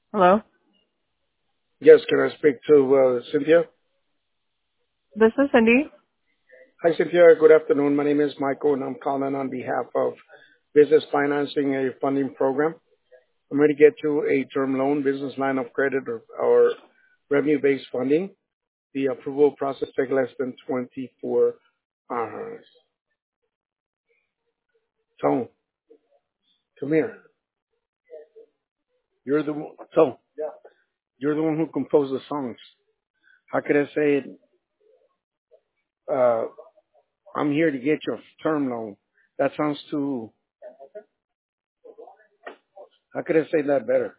Hello, Yes, can I speak to Cynthia? this is Cindy. Hi, Cynthia. Good afternoon. My name is Michael, and I'm calling on behalf of Business Financing, a funding program. I'm ready to get you a term loan, business line of credit, or revenue-based funding. The approval process takes less than 24 hours. Tone, come here. Tone, you're the one who composed the songs. How could I say it? Uh, I'm here to get your term loan. That sounds too. How could I say that better?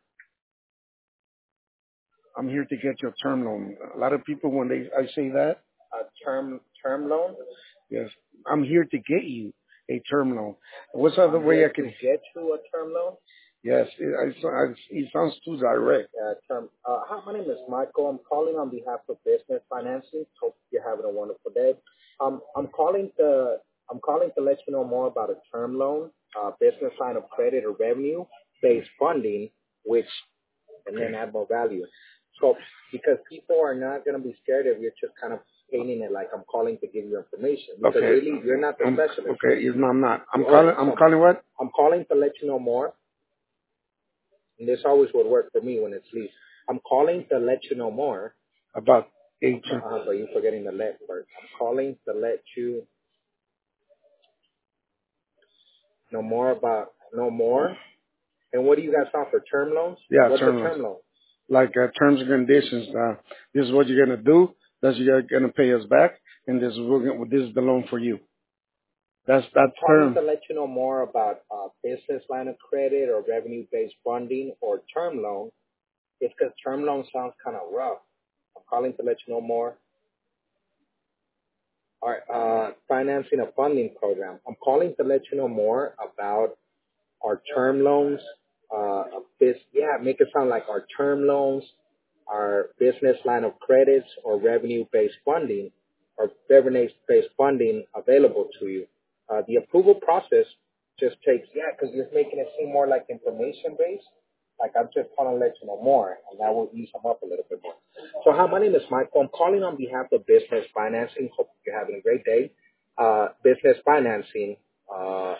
I'm here to get your term loan. A lot of people, when I say that, A term loan? yes, I'm here to get you a term loan. What's other I'm way here I to can? get you a term loan. Yes, it sounds too direct. Hi, my name is Michael. I'm calling on behalf of Business Financing. Hope you're having a wonderful day. I'm calling to let you know more about a term loan, business line of credit or revenue based funding, which and then Okay, add more value. So because people are not going to be scared if you're just kind of painting it like I'm calling to give you information because okay, really you're not the specialist. okay. No, I'm not. I'm You are calling. I'm so calling what I'm calling to let you know more, and this always would work for me when it's least. I'm calling to let you know more, about a term. but you're forgetting the let part. I'm calling to let you know more. And what do you guys offer? Term loans? Yeah, What's a term loans. term loan? Like terms and conditions. This is what you're gonna do. This you're gonna pay us back, and this is the loan for you. That's I'm calling term. to let you know more about business line of credit or revenue-based funding or term loan. It's because term loan sounds kind of rough. I'm calling to let you know more. All right, financing a funding program. I'm calling to let you know more about our term loans. Make it sound like our term loans, our business line of credits or revenue-based funding or revenue-based funding available to you. The approval process just takes, because you're making it seem more like information-based. Like I'm just calling to let you know more, and that will ease them up a little bit more. So, hi, my name is Michael. I'm calling on behalf of Business Financing. Hope you're having a great day. Business Financing